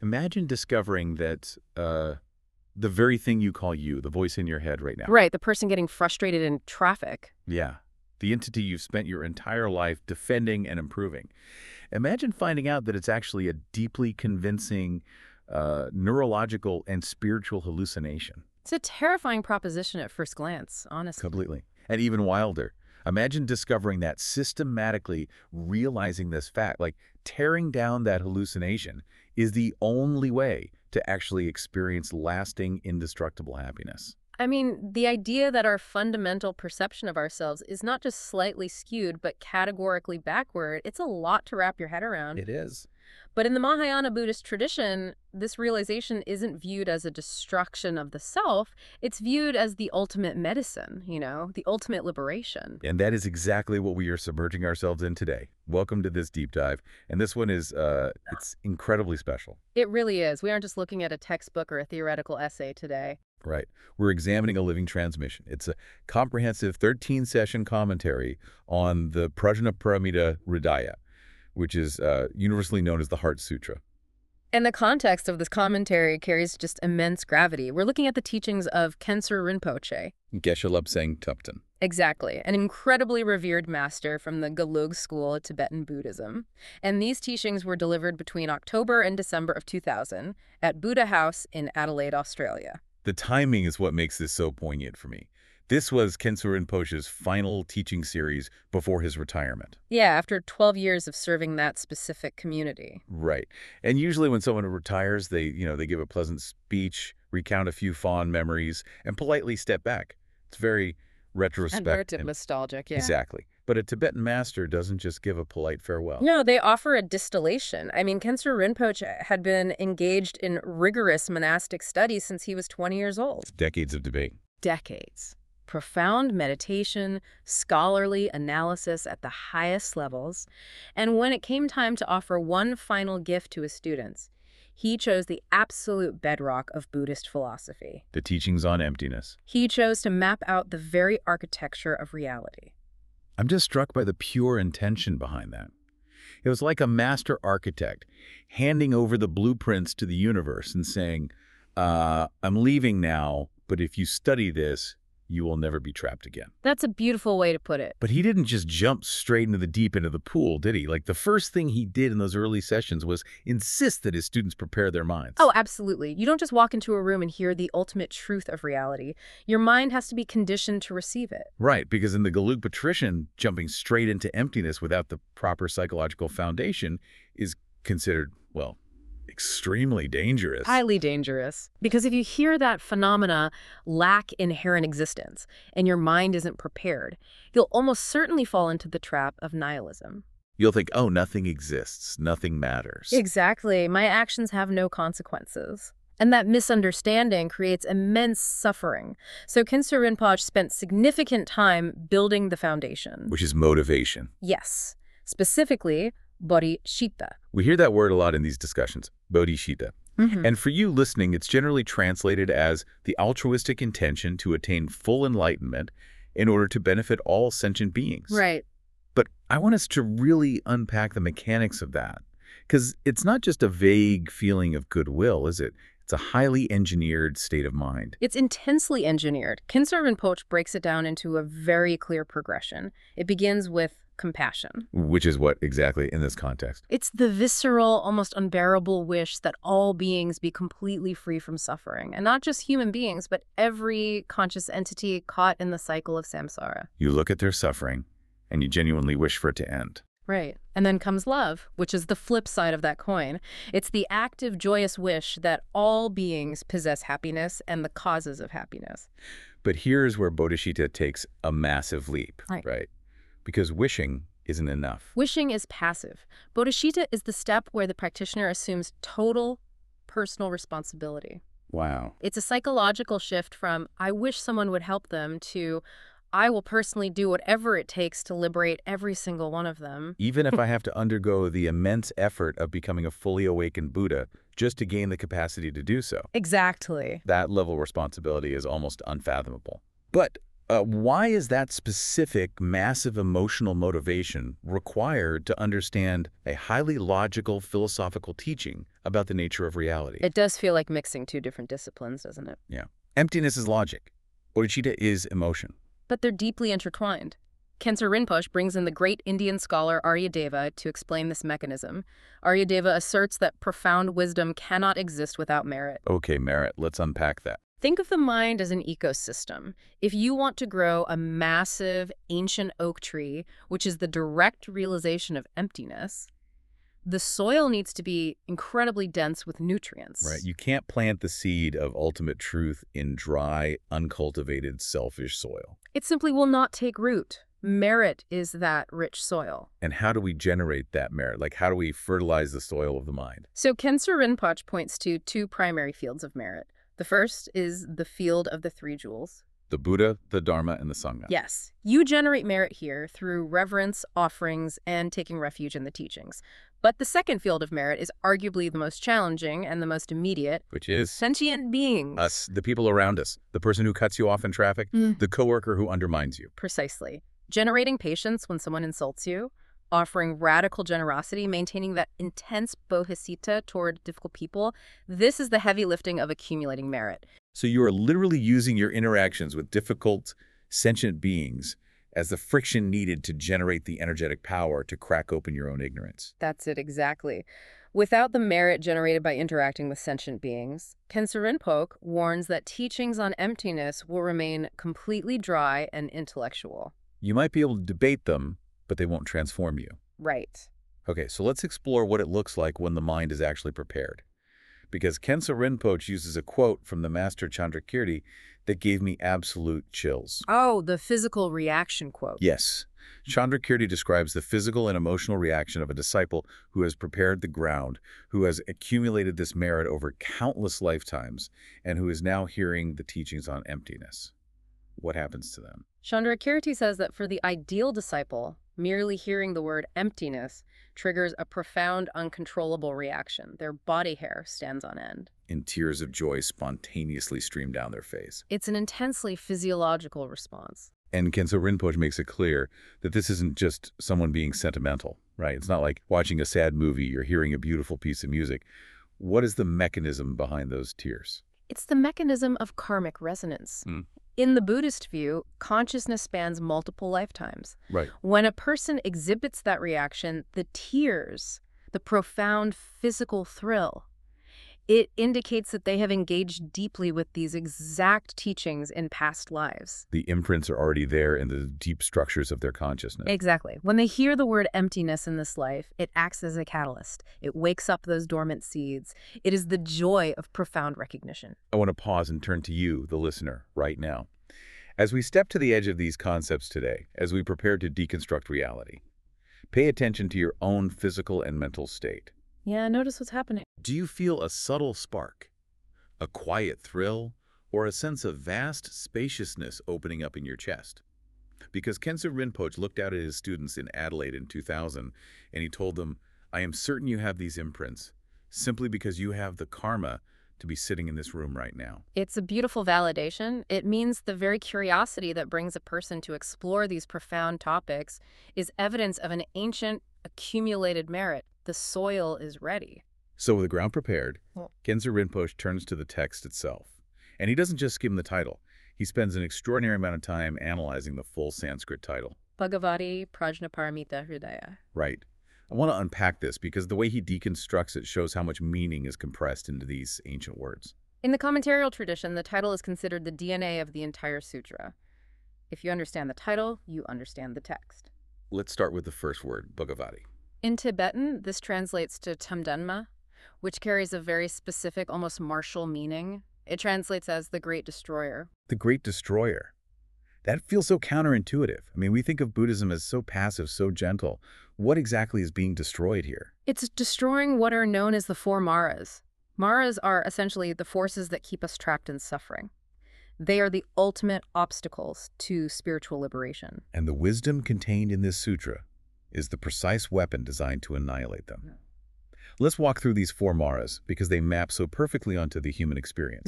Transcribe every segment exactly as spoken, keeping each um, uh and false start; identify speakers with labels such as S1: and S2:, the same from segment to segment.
S1: Imagine discovering that uh, the very thing you call you, the voice in your head right now.
S2: Right, the person getting frustrated in traffic.
S1: Yeah. The entity you've spent your entire life defending and improving. Imagine finding out that it's actually a deeply convincing uh, neurological and spiritual hallucination.
S2: It's a terrifying proposition at first glance, honestly.
S1: Completely. And even wilder. Imagine discovering that systematically, realizing this fact, like tearing down that hallucination is the only way to actually experience lasting, indestructible happiness.
S2: I mean, the idea that our fundamental perception of ourselves is not just slightly skewed, but categorically backward, it's a lot to wrap your head around.
S1: It is.
S2: But in the Mahayana Buddhist tradition, this realization isn't viewed as a destruction of the self. It's viewed as the ultimate medicine, you know, the ultimate liberation.
S1: And that is exactly what we are submerging ourselves in today. Welcome to this deep dive. And this one is, uh, it's incredibly special.
S2: It really is. We aren't just looking at a textbook or a theoretical essay today.
S1: Right. We're examining a living transmission. It's a comprehensive thirteen session commentary on the Prajnaparamita Hridaya, which is uh, universally known as the Heart Sutra.
S2: And the context of this commentary carries just immense gravity. We're looking at the teachings of Khensur Rinpoche.
S1: Geshe Lobsang Tupten.
S2: Exactly, an incredibly revered master from the Gelug school of Tibetan Buddhism. And these teachings were delivered between October and December of two thousand at Buddha House in Adelaide, Australia.
S1: The timing is what makes this so poignant for me. This was Khensur Rinpoche's final teaching series before his retirement.
S2: Yeah, after twelve years of serving that specific community.
S1: Right. And usually when someone retires, they, you know, they give a pleasant speech, recount a few fond memories, and politely step back. It's very retrospective.
S2: And nostalgic, yeah.
S1: Exactly. But a Tibetan master doesn't just give a polite farewell.
S2: No, they offer a distillation. I mean, Khensur Rinpoche had been engaged in rigorous monastic studies since he was twenty years old.
S1: Decades of debate.
S2: Decades. Profound meditation, scholarly analysis at the highest levels. And when it came time to offer one final gift to his students, he chose the absolute bedrock of Buddhist philosophy.
S1: The teachings on emptiness.
S2: He chose to map out the very architecture of reality.
S1: I'm just struck by the pure intention behind that. It was like a master architect handing over the blueprints to the universe and saying, uh, I'm leaving now, but if you study this, you will never be trapped again.
S2: That's a beautiful way to put it.
S1: But he didn't just jump straight into the deep end of the pool, did he? Like, the first thing he did in those early sessions was insist that his students prepare their minds.
S2: Oh, absolutely. You don't just walk into a room and hear the ultimate truth of reality. Your mind has to be conditioned to receive it.
S1: Right, because in the Gelug tradition, jumping straight into emptiness without the proper psychological foundation is considered, well, extremely dangerous.
S2: Highly dangerous. Because if you hear that phenomena lack inherent existence and your mind isn't prepared, you'll almost certainly fall into the trap of nihilism.
S1: You'll think, oh, nothing exists, nothing matters.
S2: Exactly. My actions have no consequences. And that misunderstanding creates immense suffering. So Khensur Rinpoche spent significant time building the foundation.
S1: Which is motivation.
S2: Yes. Specifically, bodhicitta.
S1: We hear that word a lot in these discussions, bodhicitta.
S2: Mm-hmm.
S1: And for you listening, it's generally translated as the altruistic intention to attain full enlightenment in order to benefit all sentient beings.
S2: Right.
S1: But I want us to really unpack the mechanics of that, because it's not just a vague feeling of goodwill, is it? It's a highly engineered state of mind.
S2: It's intensely engineered. Khensur Rinpoche breaks it down into a very clear progression. It begins with compassion.
S1: Which is what exactly in this context?
S2: It's the visceral, almost unbearable wish that all beings be completely free from suffering. And not just human beings, but every conscious entity caught in the cycle of samsara.
S1: You look at their suffering, and you genuinely wish for it to end.
S2: Right. And then comes love, which is the flip side of that coin. It's the active, joyous wish that all beings possess happiness and the causes of happiness.
S1: But here's where bodhicitta takes a massive leap,
S2: right?
S1: right? Because wishing isn't enough.
S2: Wishing is passive. Bodhicitta is the step where the practitioner assumes total personal responsibility.
S1: Wow.
S2: It's a psychological shift from, I wish someone would help them, to, I will personally do whatever it takes to liberate every single one of them.
S1: Even if I have to undergo the immense effort of becoming a fully awakened Buddha just to gain the capacity to do so.
S2: Exactly.
S1: That level of responsibility is almost unfathomable. But Uh, why is that specific, massive emotional motivation required to understand a highly logical, philosophical teaching about the nature of reality?
S2: It does feel like mixing two different disciplines, doesn't it?
S1: Yeah. Emptiness is logic. Bodhicitta is emotion.
S2: But they're deeply intertwined. Khensur Rinpoche brings in the great Indian scholar Aryadeva to explain this mechanism. Aryadeva asserts that profound wisdom cannot exist without merit.
S1: Okay, merit. Let's unpack that.
S2: Think of the mind as an ecosystem. If you want to grow a massive, ancient oak tree, which is the direct realization of emptiness, the soil needs to be incredibly dense with nutrients.
S1: Right. You can't plant the seed of ultimate truth in dry, uncultivated, selfish soil.
S2: It simply will not take root. Merit is that rich soil.
S1: And how do we generate that merit? Like, how do we fertilize the soil of the mind?
S2: So Khensur Rinpoche points to two primary fields of merit. The first is the field of the three jewels.
S1: The Buddha, the Dharma, and the Sangha.
S2: Yes, you generate merit here through reverence, offerings, and taking refuge in the teachings. But the second field of merit is arguably the most challenging and the most immediate.
S1: Which is?
S2: Sentient beings.
S1: Us, the people around us. The person who cuts you off in traffic,
S2: Mm.
S1: the coworker who undermines you.
S2: Precisely. Generating patience when someone insults you, offering radical generosity, maintaining that intense bodhicitta toward difficult people. This is the heavy lifting of accumulating merit.
S1: So you are literally using your interactions with difficult, sentient beings as the friction needed to generate the energetic power to crack open your own ignorance.
S2: That's it exactly. Without the merit generated by interacting with sentient beings, Khensur Rinpoche warns that teachings on emptiness will remain completely dry and intellectual.
S1: You might be able to debate them, but they won't transform you.
S2: Right.
S1: Okay, so let's explore what it looks like when the mind is actually prepared. Because Khensur Rinpoche uses a quote from the master Chandrakirti that gave me absolute chills.
S2: Oh, the physical reaction quote.
S1: Yes. Chandrakirti describes the physical and emotional reaction of a disciple who has prepared the ground, who has accumulated this merit over countless lifetimes, and who is now hearing the teachings on emptiness. What happens to them?
S2: Chandrakirti says that for the ideal disciple, merely hearing the word emptiness triggers a profound, uncontrollable reaction. Their body hair stands on end.
S1: And tears of joy spontaneously stream down their face.
S2: It's an intensely physiological response.
S1: And Khensur Rinpoche makes it clear that this isn't just someone being sentimental, right? It's not like watching a sad movie or hearing a beautiful piece of music. What is the mechanism behind those tears?
S2: It's the mechanism of karmic resonance.
S1: Mm.
S2: In the Buddhist view, consciousness spans multiple lifetimes.
S1: Right.
S2: When a person exhibits that reaction, the tears, the profound physical thrill, it indicates that they have engaged deeply with these exact teachings in past lives.
S1: The imprints are already there in the deep structures of their consciousness.
S2: Exactly. When they hear the word emptiness in this life, it acts as a catalyst. It wakes up those dormant seeds. It is the joy of profound recognition.
S1: I want to pause and turn to you, the listener, right now. As we step to the edge of these concepts today, as we prepare to deconstruct reality, pay attention to your own physical and mental state.
S2: Yeah, notice what's happening.
S1: Do you feel a subtle spark, a quiet thrill, or a sense of vast spaciousness opening up in your chest? Because Khensur Rinpoche looked out at his students in Adelaide in two thousand, and he told them, I am certain you have these imprints, simply because you have the karma to be sitting in this room right now.
S2: It's a beautiful validation. It means the very curiosity that brings a person to explore these profound topics is evidence of an ancient, accumulated merit. The soil is ready.
S1: So with the ground prepared,
S2: Well-
S1: Khensur Rinpoche turns to the text itself. And he doesn't just skim the title. He spends an extraordinary amount of time analyzing the full Sanskrit title.
S2: Bhagavati Prajnaparamita Hridaya.
S1: Right. I want to unpack this because the way he deconstructs it shows how much meaning is compressed into these ancient words.
S2: In the commentarial tradition, the title is considered the D N A of the entire sutra. If you understand the title, you understand the text.
S1: Let's start with the first word, Bhagavati.
S2: In Tibetan, this translates to Tamdhanma, which carries a very specific, almost martial meaning. It translates as the Great Destroyer.
S1: The Great Destroyer. That feels so counterintuitive. I mean, we think of Buddhism as so passive, so gentle. What exactly is being destroyed here?
S2: It's destroying what are known as the four maras. Maras are essentially the forces that keep us trapped in suffering. They are the ultimate obstacles to spiritual liberation.
S1: And the wisdom contained in this sutra is the precise weapon designed to annihilate them.
S2: Yeah.
S1: Let's walk through these four maras because they map so perfectly onto the human experience.
S2: Sure.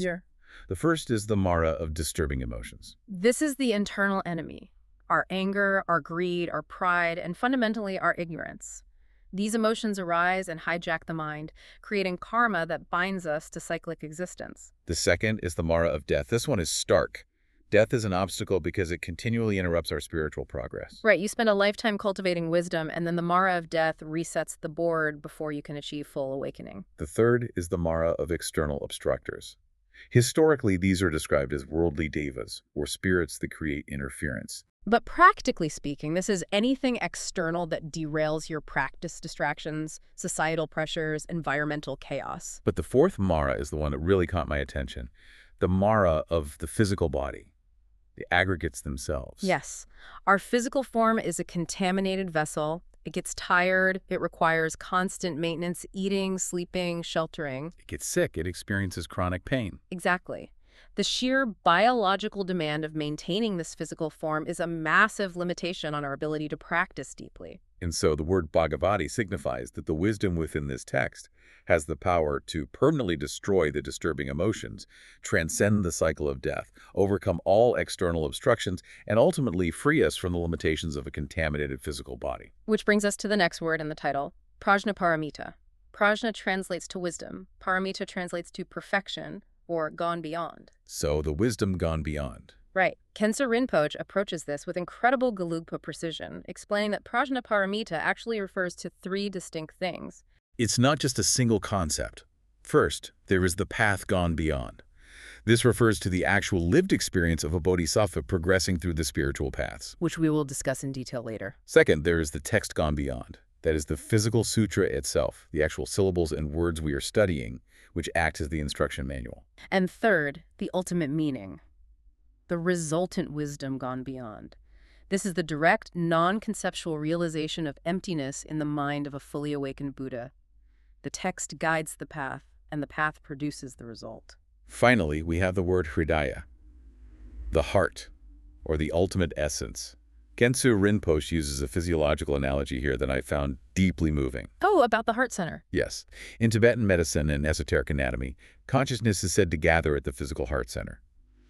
S1: The first is the Mara of disturbing emotions.
S2: This is the internal enemy: our anger, our greed, our pride, and fundamentally our ignorance. These emotions arise and hijack the mind, creating karma that binds us to cyclic existence.
S1: The second is the Mara of death. This one is stark. Death is an obstacle because it continually interrupts our spiritual progress.
S2: Right, you spend a lifetime cultivating wisdom, and then the Mara of death resets the board before you can achieve full awakening.
S1: The third is the Mara of external obstructors. Historically, these are described as worldly devas, or spirits that create interference.
S2: But practically speaking, this is anything external that derails your practice distractions, societal pressures, environmental chaos.
S1: But the fourth Mara is the one that really caught my attention. The Mara of the physical body, the aggregates themselves.
S2: Yes, our physical form is a contaminated vessel. It gets tired, it requires constant maintenance, eating, sleeping, sheltering.
S1: It gets sick, it experiences chronic pain.
S2: Exactly. The sheer biological demand of maintaining this physical form is a massive limitation on our ability to practice deeply.
S1: And so the word Bhagavati signifies that the wisdom within this text has the power to permanently destroy the disturbing emotions, transcend the cycle of death, overcome all external obstructions, and ultimately free us from the limitations of a contaminated physical body.
S2: Which brings us to the next word in the title, Prajnaparamita. Prajna translates to wisdom. Paramita translates to perfection, or gone beyond.
S1: So the wisdom gone beyond.
S2: Right. Khensa Rinpoche approaches this with incredible Gelugpa precision, explaining that Prajnaparamita actually refers to three distinct things.
S1: It's not just a single concept. First, there is the path gone beyond. This refers to the actual lived experience of a bodhisattva progressing through the spiritual paths,
S2: which we will discuss in detail later.
S1: Second, there is the text gone beyond. That is the physical sutra itself, the actual syllables and words we are studying, which act as the instruction manual.
S2: And third, the ultimate meaning, the resultant wisdom gone beyond. This is the direct, non-conceptual realization of emptiness in the mind of a fully awakened Buddha. The text guides the path, and the path produces the result.
S1: Finally, we have the word Hridaya, the heart, or the ultimate essence. Khensa Rinpoche uses a physiological analogy here that I found deeply moving.
S2: Oh, about the heart center.
S1: Yes. In Tibetan medicine and esoteric anatomy, consciousness is said to gather at the physical heart center.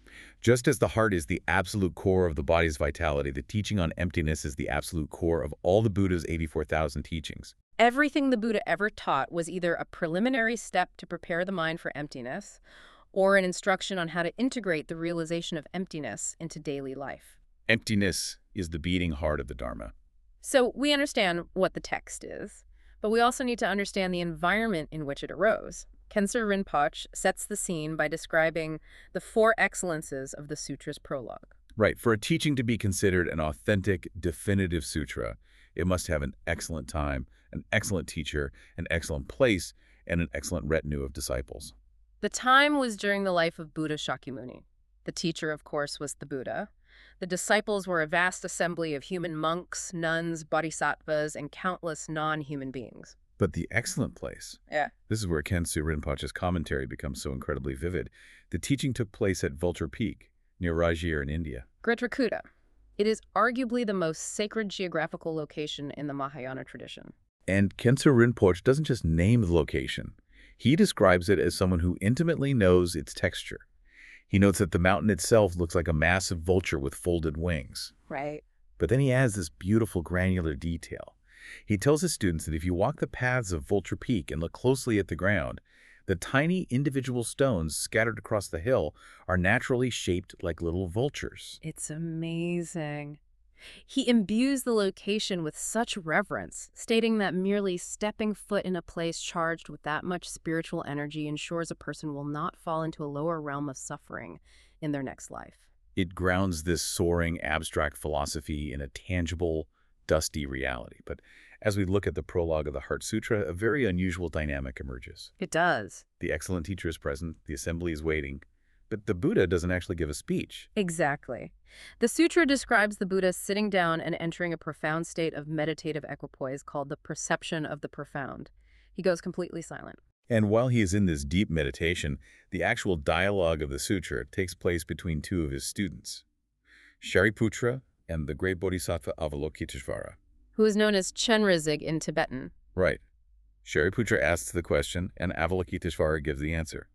S1: Just as the heart is the absolute core of the body's vitality, the teaching on emptiness is the absolute core of all the Buddha's eighty-four thousand teachings.
S2: Everything the Buddha ever taught was either a preliminary step to prepare the mind for emptiness, or an instruction on how to integrate the realization of emptiness into daily life.
S1: Emptiness is the beating heart of the Dharma.
S2: So we understand what the text is, but we also need to understand the environment in which it arose. Khensa Rinpoche sets the scene by describing the four excellences of the sutra's prologue.
S1: Right. For a teaching to be considered an authentic, definitive sutra, it must have an excellent time, an excellent teacher, an excellent place, and an excellent retinue of disciples.
S2: The time was during the life of Buddha Shakyamuni. The teacher, of course, was the Buddha. The disciples were a vast assembly of human monks, nuns, bodhisattvas, and countless non-human beings.
S1: But the excellent place.
S2: Yeah.
S1: This is where Khensa Rinpoche's commentary becomes so incredibly vivid. The teaching took place at Vulture Peak, near Rajgir in India.
S2: Gritrakuta. It is arguably the most sacred geographical location in the Mahayana tradition.
S1: And Khensa Rinpoche doesn't just name the location. He describes it as someone who intimately knows its texture. He notes that the mountain itself looks like a massive vulture with folded wings.
S2: Right.
S1: But then he adds this beautiful granular detail. He tells his students that if you walk the paths of Vulture Peak and look closely at the ground, the tiny individual stones scattered across the hill are naturally shaped like little vultures.
S2: It's amazing. He imbues the location with such reverence, stating that merely stepping foot in a place charged with that much spiritual energy ensures a person will not fall into a lower realm of suffering in their next life.
S1: It grounds this soaring, abstract philosophy in a tangible, dusty reality. But as we look at the prologue of the Heart Sutra, a very unusual dynamic emerges.
S2: It does.
S1: The excellent teacher is present, the assembly is waiting, but the Buddha doesn't actually give a speech.
S2: Exactly. The sutra describes the Buddha sitting down and entering a profound state of meditative equipoise called the perception of the profound. He goes completely silent.
S1: And while he is in this deep meditation, the actual dialogue of the sutra takes place between two of his students, Shariputra and the great bodhisattva Avalokiteshvara,
S2: who is known as Chenrezig in Tibetan.
S1: Right. Shariputra asks the question, and Avalokiteshvara gives the answer.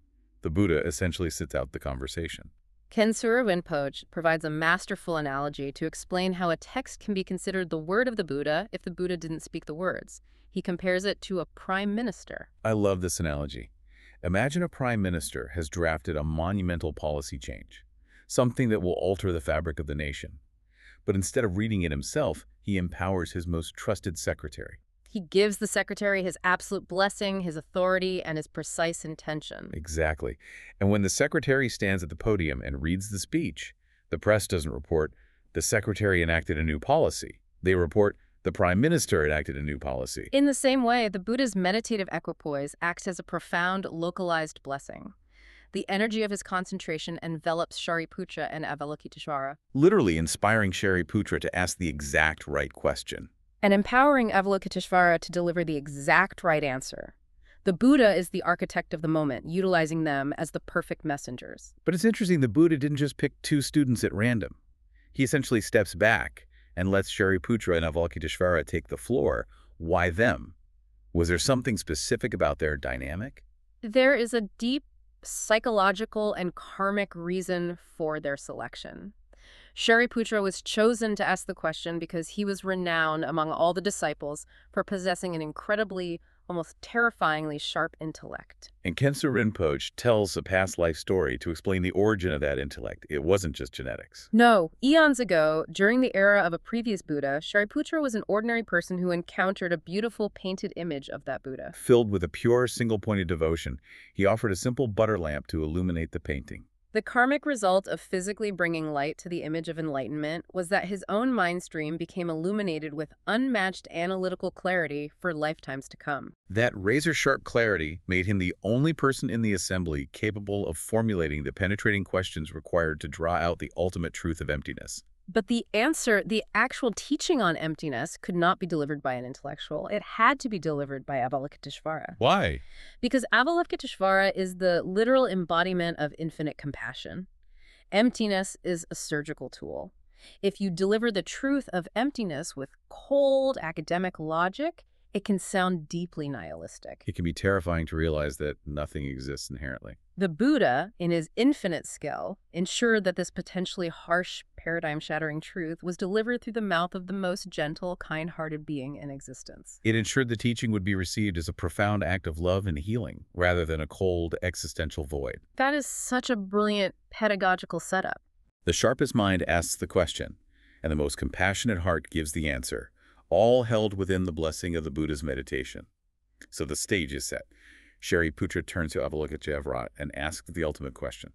S1: The Buddha essentially sits out the conversation.
S2: Kensura Rinpoche provides a masterful analogy to explain how a text can be considered the word of the Buddha if the Buddha didn't speak the words. He compares it to a prime minister.
S1: I love this analogy. Imagine a prime minister has drafted a monumental policy change, something that will alter the fabric of the nation. But instead of reading it himself, he empowers his most trusted secretary.
S2: He gives the secretary his absolute blessing, his authority, and his precise intention.
S1: Exactly. And when the secretary stands at the podium and reads the speech, the press doesn't report, the secretary enacted a new policy. They report, the prime minister enacted a new policy.
S2: In the same way, the Buddha's meditative equipoise acts as a profound, localized blessing. The energy of his concentration envelops Shariputra and Avalokiteshvara,
S1: Literally inspiring Shariputra to ask the exact right question.
S2: and empowering Avalokiteshvara to deliver the exact right answer. The Buddha is the architect of the moment, utilizing them as the perfect messengers.
S1: But it's interesting, the Buddha didn't just pick two students at random. He essentially steps back and lets Shariputra and Avalokiteshvara take the floor. Why them? Was there something specific about their dynamic?
S2: There is a deep psychological and karmic reason for their selection. Shariputra was chosen to ask the question because he was renowned among all the disciples for possessing an incredibly, almost terrifyingly sharp intellect.
S1: And Kensur Rinpoche tells a past life story to explain the origin of that intellect. It wasn't just genetics.
S2: No, eons ago, during the era of a previous Buddha, Shariputra was an ordinary person who encountered a beautiful painted image of that Buddha.
S1: Filled with a pure, single-pointed devotion, he offered a simple butter lamp to illuminate the painting.
S2: The karmic result of physically bringing light to the image of enlightenment was that his own mind stream became illuminated with unmatched analytical clarity for lifetimes to come.
S1: That razor-sharp clarity made him the only person in the assembly capable of formulating the penetrating questions required to draw out the ultimate truth of emptiness.
S2: But the answer, the actual teaching on emptiness, could not be delivered by an intellectual. It had to be delivered by Avalokiteshvara.
S1: Why?
S2: Because Avalokiteshvara is the literal embodiment of infinite compassion. Emptiness is a surgical tool. If you deliver the truth of emptiness with cold academic logic, it can sound deeply nihilistic.
S1: It can be terrifying to realize that nothing exists inherently.
S2: The Buddha, in his infinite skill, ensured that this potentially harsh, paradigm-shattering truth was delivered through the mouth of the most gentle, kind-hearted being in existence.
S1: It ensured the teaching would be received as a profound act of love and healing, rather than a cold, existential void.
S2: That is such a brilliant pedagogical setup.
S1: The sharpest mind asks the question, and the most compassionate heart gives the answer, all held within the blessing of the Buddha's meditation. So the stage is set. Shariputra turns to Avalokiteshvara and asks the ultimate question.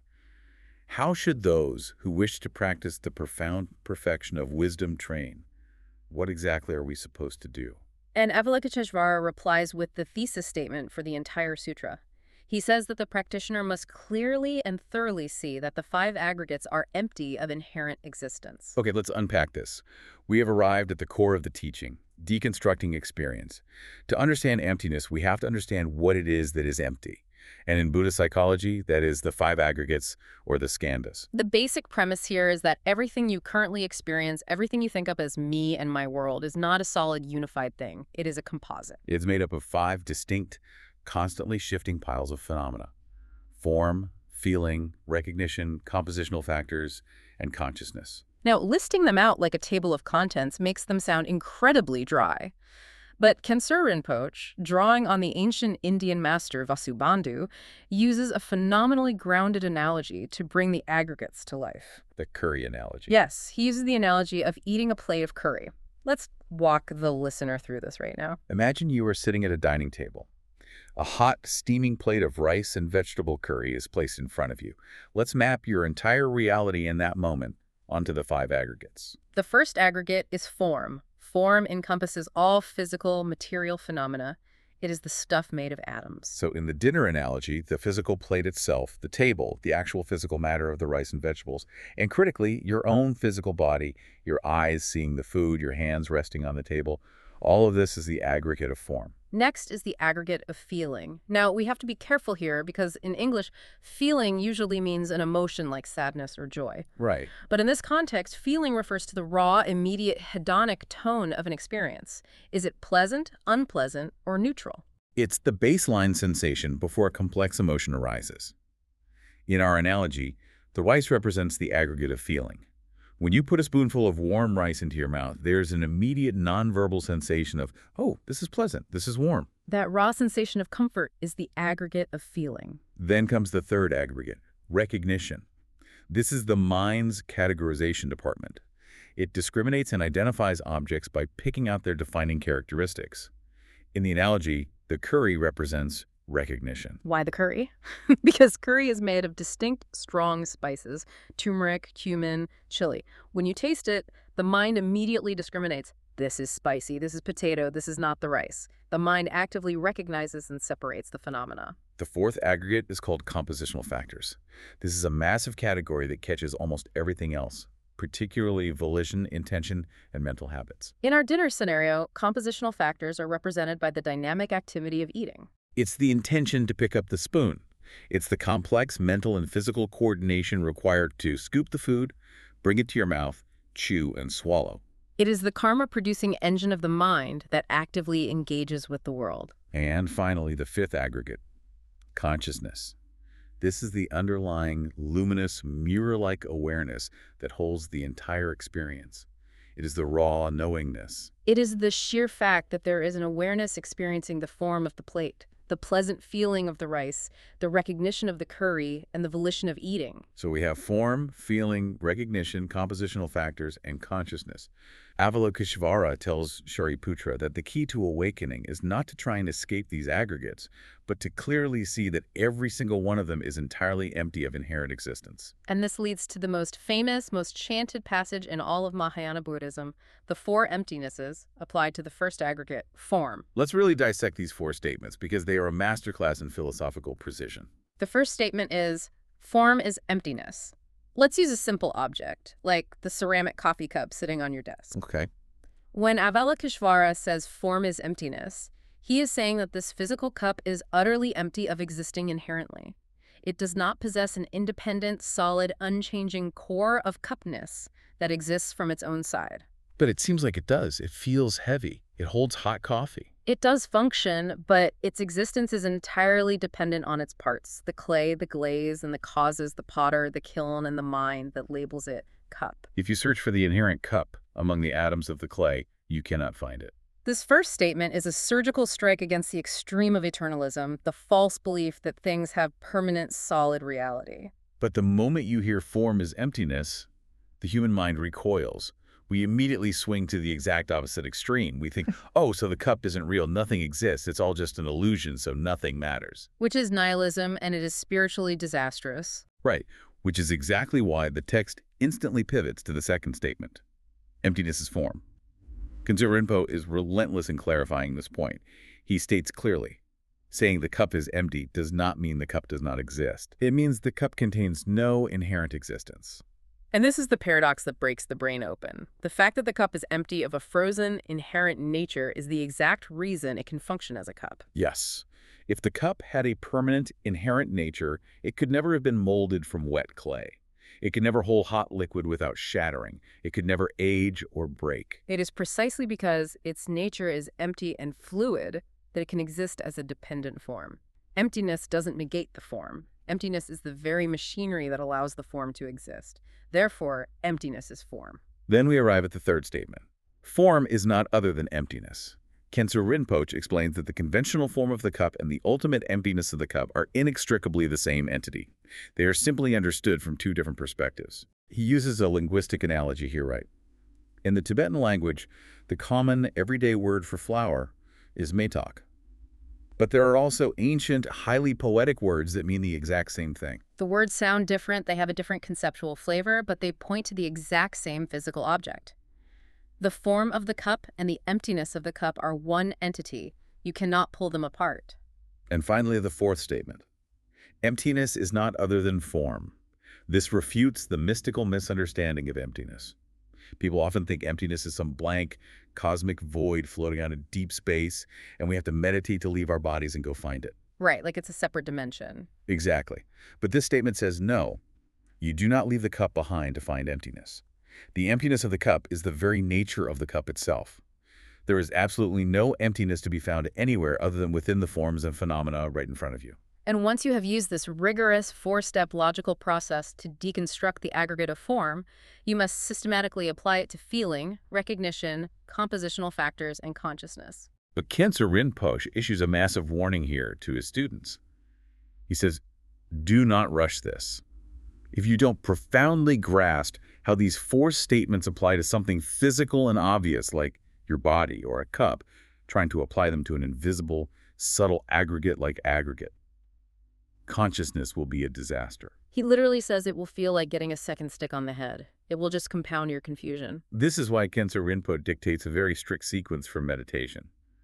S1: How should those who wish to practice the profound perfection of wisdom train? What exactly are we supposed to do?
S2: And Avalokiteshvara replies with the thesis statement for the entire sutra. He says that the practitioner must clearly and thoroughly see that the five aggregates are empty of inherent existence.
S1: Okay, let's unpack this. We have arrived at the core of the teaching, deconstructing experience. To understand emptiness, we have to understand what it is that is empty. And in Buddhist psychology, that is the five aggregates, or the skandhas.
S2: The basic premise here is that everything you currently experience, everything you think of as me and my world, is not a solid, unified thing. It is a composite.
S1: It's made up of five distinct, constantly shifting piles of phenomena: form, feeling, recognition, compositional factors, and consciousness.
S2: Now, listing them out like a table of contents makes them sound incredibly dry. But Kensur Rinpoche, drawing on the ancient Indian master Vasubandhu, uses a phenomenally grounded analogy to bring the aggregates to life.
S1: The curry analogy.
S2: Yes, he uses the analogy of eating a plate of curry. Let's walk the listener through this right now.
S1: Imagine you are sitting at a dining table. A hot, steaming plate of rice and vegetable curry is placed in front of you. Let's map your entire reality in that moment onto the five aggregates.
S2: The first aggregate is form. Form encompasses all physical, material phenomena. It is the stuff made of atoms.
S1: So in the dinner analogy, the physical plate itself, the table, the actual physical matter of the rice and vegetables, and critically, your own physical body, your eyes seeing the food, your hands resting on the table, all of this is the aggregate of form.
S2: Next is the aggregate of feeling. Now, we have to be careful here because in English, feeling usually means an emotion like sadness or joy.
S1: Right.
S2: But in this context, feeling refers to the raw, immediate, hedonic tone of an experience. Is it pleasant, unpleasant, or neutral?
S1: It's the baseline sensation before a complex emotion arises. In our analogy, the rice represents the aggregate of feeling. When you put a spoonful of warm rice into your mouth, there's an immediate nonverbal sensation of, oh, this is pleasant, this is warm.
S2: That raw sensation of comfort is the aggregate of feeling.
S1: Then comes the third aggregate, recognition. This is the mind's categorization department. It discriminates and identifies objects by picking out their defining characteristics. In the analogy, the curry represents recognition.
S2: Why the curry? Because curry is made of distinct, strong spices, turmeric, cumin, chili. When you taste it, the mind immediately discriminates. This is spicy, this is potato, this is not the rice. The mind actively recognizes and separates the phenomena.
S1: The fourth aggregate is called compositional factors. This is a massive category that catches almost everything else, particularly volition, intention, and mental habits.
S2: In our dinner scenario, compositional factors are represented by the dynamic activity of eating.
S1: It's the intention to pick up the spoon. It's the complex mental and physical coordination required to scoop the food, bring it to your mouth, chew, and swallow.
S2: It is the karma-producing engine of the mind that actively engages with the world.
S1: And finally, the fifth aggregate, consciousness. This is the underlying, luminous, mirror-like awareness that holds the entire experience. It is the raw knowingness.
S2: It is the sheer fact that there is an awareness experiencing the form of the plate, the pleasant feeling of the rice, the recognition of the curry, and the volition of eating.
S1: So we have form, feeling, recognition, compositional factors, and consciousness. Avalokiteshvara tells Shariputra that the key to awakening is not to try and escape these aggregates, but to clearly see that every single one of them is entirely empty of inherent existence.
S2: And this leads to the most famous, most chanted passage in all of Mahayana Buddhism, the four emptinesses, applied to the first aggregate, form.
S1: Let's really dissect these four statements because they are a masterclass in philosophical precision.
S2: The first statement is, form is emptiness. Let's use a simple object, like the ceramic coffee cup sitting on your desk.
S1: Okay.
S2: When Avalokiteshvara says form is emptiness, he is saying that this physical cup is utterly empty of existing inherently. It does not possess an independent, solid, unchanging core of cupness that exists from its own side.
S1: But it seems like it does. It feels heavy. It holds hot coffee.
S2: It does function, but its existence is entirely dependent on its parts, the clay, the glaze, and the causes, the potter, the kiln, and the mind that labels it cup.
S1: If you search for the inherent cup among the atoms of the clay, you cannot find it.
S2: This first statement is a surgical strike against the extreme of eternalism, the false belief that things have permanent, solid reality.
S1: But the moment you hear form is emptiness, the human mind recoils. We immediately swing to the exact opposite extreme. We think, oh, so the cup isn't real, nothing exists, it's all just an illusion, so nothing matters.
S2: Which is nihilism, and it is spiritually disastrous.
S1: Right, which is exactly why the text instantly pivots to the second statement. Emptiness is form. Khyentse Rinpo is relentless in clarifying this point. He states clearly, saying the cup is empty does not mean the cup does not exist. It means the cup contains no inherent existence.
S2: And this is the paradox that breaks the brain open. The fact that the cup is empty of a frozen, inherent nature is the exact reason it can function as a cup.
S1: Yes. If the cup had a permanent, inherent nature, it could never have been molded from wet clay. It could never hold hot liquid without shattering. It could never age or break.
S2: It is precisely because its nature is empty and fluid that it can exist as a dependent form. Emptiness doesn't negate the form. Emptiness is the very machinery that allows the form to exist. Therefore, emptiness is form.
S1: Then we arrive at the third statement. Form is not other than emptiness. Khyentse Rinpoche explains that the conventional form of the cup and the ultimate emptiness of the cup are inextricably the same entity. They are simply understood from two different perspectives. He uses a linguistic analogy here, right? In the Tibetan language, the common everyday word for flower is metak. But there are also ancient, highly poetic words that mean the exact same thing.
S2: The words sound different, they have a different conceptual flavor, but they point to the exact same physical object. The form of the cup and the emptiness of the cup are one entity. You cannot pull them apart.
S1: And finally, the fourth statement. Emptiness is not other than form. This refutes the mystical misunderstanding of emptiness. People often think emptiness is some blank, cosmic void floating out in deep space, and we have to meditate to leave our bodies and go find it.
S2: Right, like it's a separate dimension.
S1: Exactly. But this statement says no. You do not leave the cup behind to find emptiness. The emptiness of the cup is the very nature of the cup itself. There is absolutely no emptiness to be found anywhere other than within the forms and phenomena right in front of you.
S2: And once you have used this rigorous four-step logical process to deconstruct the aggregate of form, you must systematically apply it to feeling, recognition, compositional factors, and consciousness.
S1: But Khyentse Rinpoche issues a massive warning here to his students. He says, do not rush this. If you don't profoundly grasp how these four statements apply to something physical and obvious like your body or a cup, trying to apply them to an invisible, subtle aggregate like aggregate, consciousness will be a disaster.
S2: He literally says it will feel like getting a second stick on the head. It will just compound your confusion.
S1: This is why Khyentse Rinpoche dictates a very strict sequence for meditation.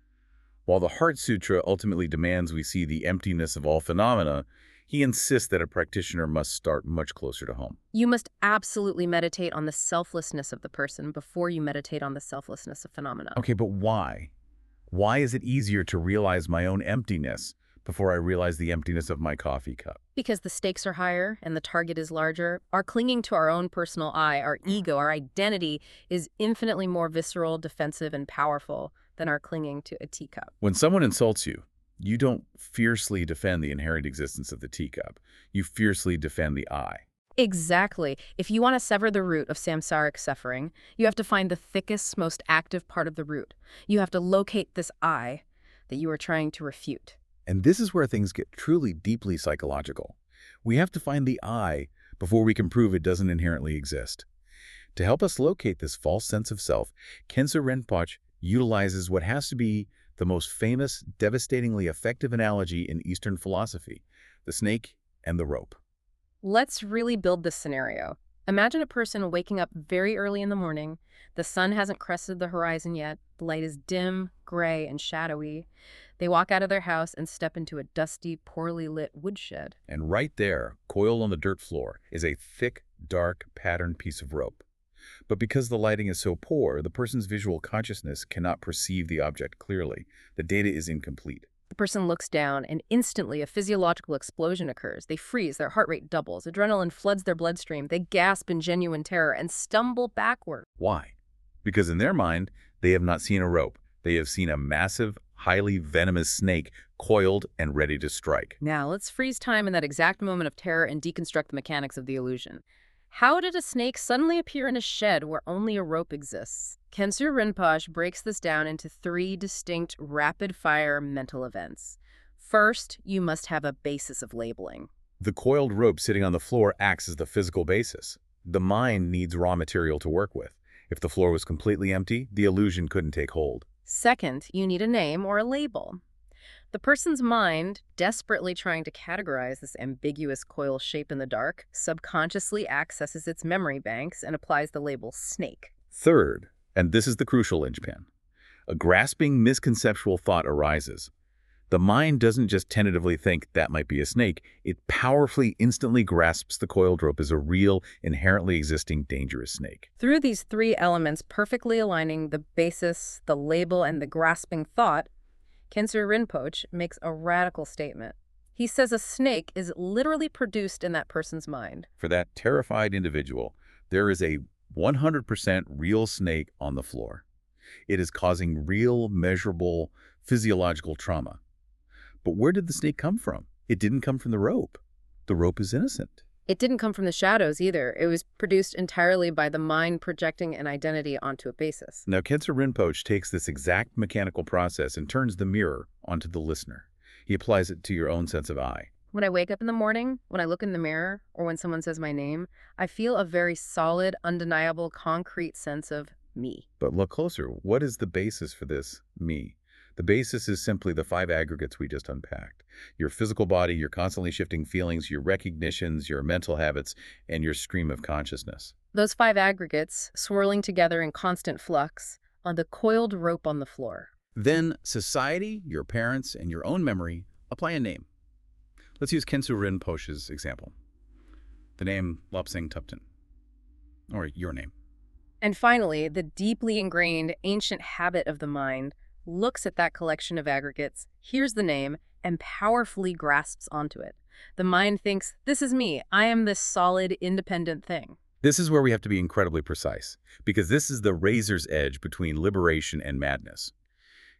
S1: While the Heart Sutra ultimately demands we see the emptiness of all phenomena, he insists that a practitioner must start much closer to home.
S2: You must absolutely meditate on the selflessness of the person before you meditate on the selflessness of phenomena.
S1: Okay, but why? Why is it easier to realize my own emptiness before I realize the emptiness of my coffee cup?
S2: Because the stakes are higher and the target is larger. Our clinging to our own personal I, our ego, our identity is infinitely more visceral, defensive, and powerful than our clinging to a teacup.
S1: When someone insults you, you don't fiercely defend the inherent existence of the teacup. You fiercely defend the I.
S2: Exactly. If you want to sever the root of samsaric suffering, you have to find the thickest, most active part of the root. You have to locate this I that you are trying to refute.
S1: And this is where things get truly deeply psychological. We have to find the I before we can prove it doesn't inherently exist. To help us locate this false sense of self, Khyentse Rinpoche utilizes what has to be the most famous, devastatingly effective analogy in Eastern philosophy, the snake and the rope.
S2: Let's really build this scenario. Imagine a person waking up very early in the morning. The sun hasn't crested the horizon yet. The light is dim, gray, and shadowy. They walk out of their house and step into a dusty, poorly lit woodshed.
S1: And right there, coiled on the dirt floor, is a thick, dark, patterned piece of rope. But because the lighting is so poor, the person's visual consciousness cannot perceive the object clearly. The data is incomplete.
S2: The person looks down, and instantly a physiological explosion occurs. They freeze, their heart rate doubles, adrenaline floods their bloodstream, they gasp in genuine terror and stumble backward.
S1: Why? Because in their mind, they have not seen a rope. They have seen a massive, highly venomous snake coiled and ready to strike.
S2: Now, let's freeze time in that exact moment of terror and deconstruct the mechanics of the illusion. How did a snake suddenly appear in a shed where only a rope exists? Khyentse Rinpoche breaks this down into three distinct, rapid-fire mental events. First, you must have a basis of labeling.
S1: The coiled rope sitting on the floor acts as the physical basis. The mind needs raw material to work with. If the floor was completely empty, the illusion couldn't take hold.
S2: Second, you need a name or a label. The person's mind, desperately trying to categorize this ambiguous coil shape in the dark, subconsciously accesses its memory banks and applies the label snake.
S1: Third, and this is the crucial linchpin, a grasping misconceptual thought arises. The mind doesn't just tentatively think that might be a snake. It powerfully, instantly grasps the coiled rope as a real, inherently existing, dangerous snake.
S2: Through these three elements perfectly aligning the basis, the label, and the grasping thought, Khyentse Rinpoche makes a radical statement. He says a snake is literally produced in that person's mind.
S1: For that terrified individual, there is a one hundred percent real snake on the floor. It is causing real, measurable, physiological trauma. But where did the snake come from? It didn't come from the rope. The rope is innocent.
S2: It didn't come from the shadows either. It was produced entirely by the mind projecting an identity onto a basis.
S1: Now, Khyentse Rinpoche takes this exact mechanical process and turns the mirror onto the listener. He applies it to your own sense of I.
S2: When I wake up in the morning, when I look in the mirror, or when someone says my name, I feel a very solid, undeniable, concrete sense of me.
S1: But look closer. What is the basis for this me? The basis is simply the five aggregates we just unpacked. Your physical body, your constantly shifting feelings, your recognitions, your mental habits, and your stream of consciousness.
S2: Those five aggregates, swirling together in constant flux, are the coiled rope on the floor.
S1: Then society, your parents, and your own memory apply a name. Let's use Khyentse Rinpoche's example. The name Lobsang Tupten, or your name.
S2: And finally, the deeply ingrained ancient habit of the mind looks at that collection of aggregates, hears the name, and powerfully grasps onto it. The mind thinks, this is me. I am this solid, independent thing.
S1: This is where we have to be incredibly precise, because this is the razor's edge between liberation and madness.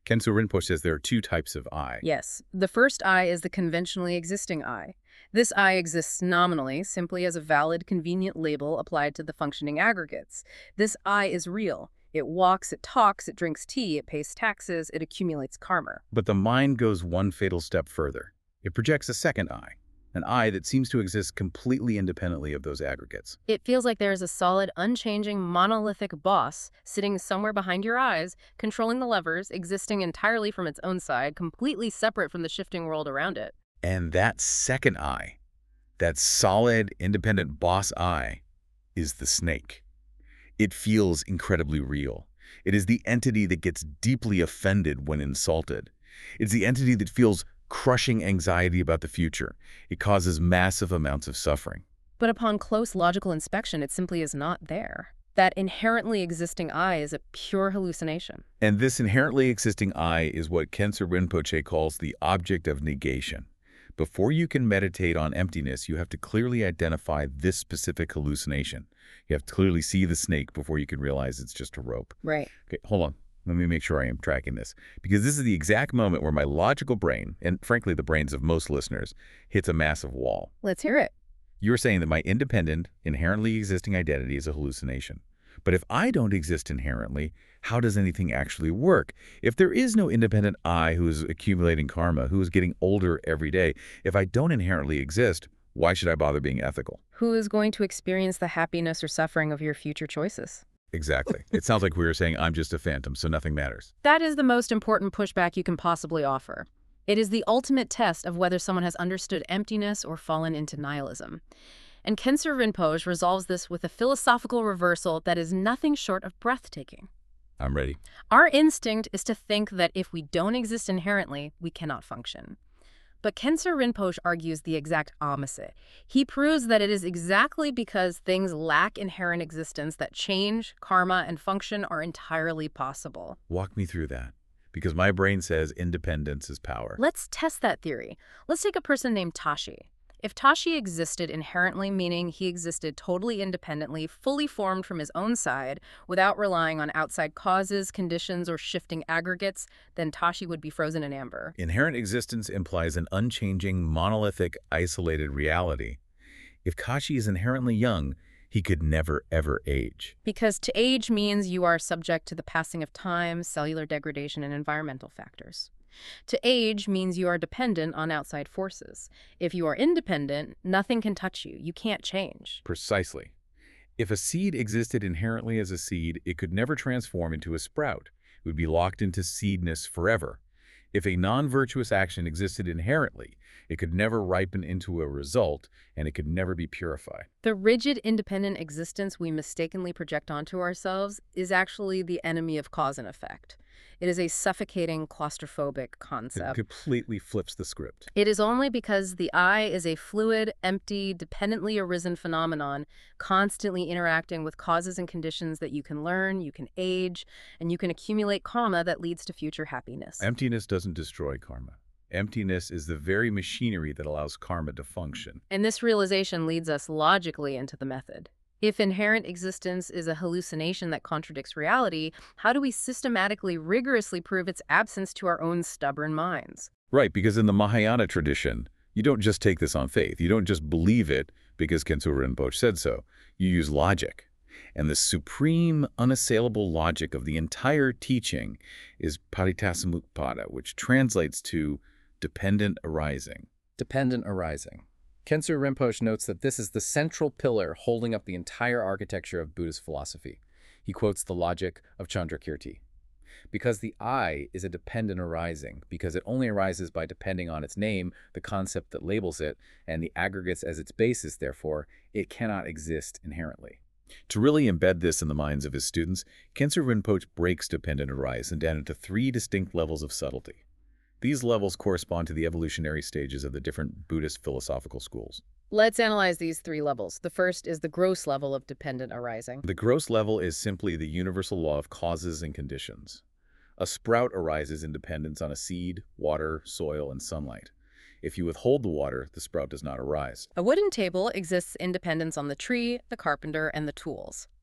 S1: Khenso Rinpoche says there are two types of I.
S2: Yes, the first I is the conventionally existing I. This I exists nominally, simply as a valid, convenient label applied to the functioning aggregates. This I is real. It walks, it talks, it drinks tea, it pays taxes, it accumulates karma.
S1: But the mind goes one fatal step further. It projects a second I, an I that seems to exist completely independently of those aggregates.
S2: It feels like there is a solid, unchanging, monolithic boss sitting somewhere behind your eyes, controlling the levers, existing entirely from its own side, completely separate from the shifting world around it.
S1: And that second I, that solid, independent boss I, is the snake. It feels incredibly real. It is the entity that gets deeply offended when insulted. It's the entity that feels crushing anxiety about the future. It causes massive amounts of suffering.
S2: But upon close logical inspection, it simply is not there. That inherently existing I is a pure hallucination.
S1: And this inherently existing I is what Khenso Rinpoche calls the object of negation. Before you can meditate on emptiness, you have to clearly identify this specific hallucination. You have to clearly see the snake before you can realize it's just a rope.
S2: Right.
S1: Okay, hold on. Let me make sure I am tracking this. Because this is the exact moment where my logical brain, and frankly the brains of most listeners, hits a massive wall.
S2: Let's hear it.
S1: You're saying that my independent, inherently existing identity is a hallucination. But if I don't exist inherently, how does anything actually work? If there is no independent I who is accumulating karma, who is getting older every day, if I don't inherently exist, why should I bother being ethical?
S2: Who is going to experience the happiness or suffering of your future choices?
S1: Exactly. It sounds like we were saying I'm just a phantom, so nothing matters.
S2: That is the most important pushback you can possibly offer. It is the ultimate test of whether someone has understood emptiness or fallen into nihilism. And Khenso Rinpoche resolves this with a philosophical reversal that is nothing short of breathtaking.
S1: I'm ready.
S2: Our instinct is to think that if we don't exist inherently, we cannot function. But Khenso Rinpoche argues the exact opposite. He proves that it is exactly because things lack inherent existence that change, karma, and function are entirely possible.
S1: Walk me through that. Because my brain says independence is power.
S2: Let's test that theory. Let's take a person named Tashi. If Tashi existed inherently, meaning he existed totally independently, fully formed from his own side, without relying on outside causes, conditions, or shifting aggregates, then Tashi would be frozen in amber.
S1: Inherent existence implies an unchanging, monolithic, isolated reality. If Kashi is inherently young, he could never, ever age.
S2: Because to age means you are subject to the passing of time, cellular degradation, and environmental factors. To age means you are dependent on outside forces. If you are independent, nothing can touch you. You can't change.
S1: Precisely. If a seed existed inherently as a seed, it could never transform into a sprout. It would be locked into seedness forever. If a non-virtuous action existed inherently, it could never ripen into a result, and it could never be purified.
S2: The rigid, independent existence we mistakenly project onto ourselves is actually the enemy of cause and effect. It is a suffocating, claustrophobic concept.
S1: It completely flips the script.
S2: It is only because the I is a fluid, empty, dependently arisen phenomenon, constantly interacting with causes and conditions that you can learn, you can age, and you can accumulate karma that leads to future happiness.
S1: Emptiness doesn't destroy karma. Emptiness is the very machinery that allows karma to function.
S2: And this realization leads us logically into the method. If inherent existence is a hallucination that contradicts reality, how do we systematically, rigorously prove its absence to our own stubborn minds?
S1: Right, because in the Mahayana tradition, you don't just take this on faith. You don't just believe it because Khenso Rinpoche said so. You use logic. And the supreme, unassailable logic of the entire teaching is Parittasamukpada, which translates to dependent arising.
S3: Dependent arising. Khenso Rinpoche notes that this is the central pillar holding up the entire architecture of Buddhist philosophy. He quotes the logic of Chandrakirti. Because the I is a dependent arising, because it only arises by depending on its name, the concept that labels it, and the aggregates as its basis, therefore, it cannot exist inherently.
S1: To really embed this in the minds of his students, Khenso Rinpoche breaks dependent arising down into three distinct levels of subtlety. These levels correspond to the evolutionary stages of the different Buddhist philosophical schools.
S2: Let's analyze these three levels. The first is the gross level of dependent arising.
S1: The gross level is simply the universal law of causes and conditions. A sprout arises in dependence on a seed, water, soil, and sunlight. If you withhold the water, the sprout does not arise.
S2: A wooden table exists in dependence on the tree, the carpenter, and the tools.